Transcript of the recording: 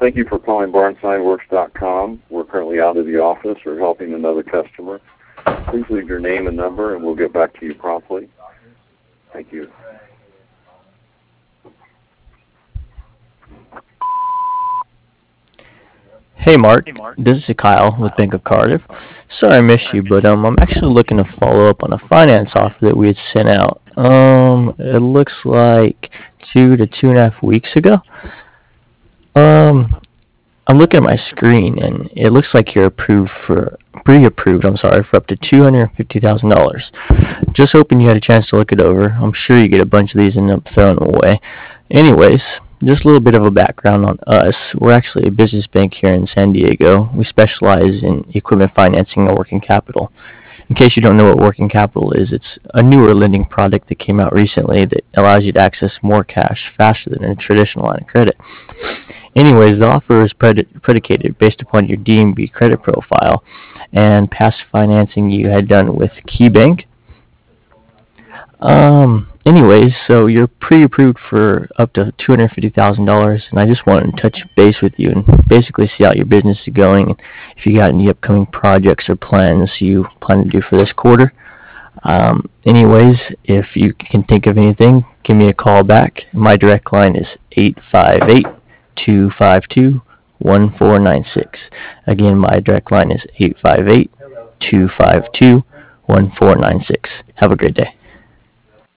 Thank you for calling BarnsignWorks.com. We're currently out of the office or helping another customer. Please leave your name and number, and we'll get back to you promptly. Thank you. Hey Mark, this is Kyle with Bank of Cardiff. Sorry I missed you, but I'm actually looking to follow up on a finance offer that we had sent out. It looks like 2 to 2.5 weeks ago. Um, I'm looking at my screen and it looks like you're pre-approved. I'm sorry, for up to $250,000. Just hoping you had a chance to look it over. I'm sure you get a bunch of these and end up throwing them away. Anyways, just a little bit of a background on us. We're actually a business bank here in San Diego. We specialize in equipment financing and working capital. In case you don't know what working capital is, it's a newer lending product that came out recently that allows you to access more cash faster than a traditional line of credit. Anyways, the offer is predicated based upon your DMB credit profile and past financing you had done with KeyBank. Anyways, so you're pre-approved for up to $250,000, and I just wanted to touch base with you and basically see how your business is going, and if you got any upcoming projects or plans you plan to do for this quarter. Anyways, if you can think of anything, give me a call back. My direct line is 858-252-1496. Again, my direct line is 858-252-1496. Have a great day.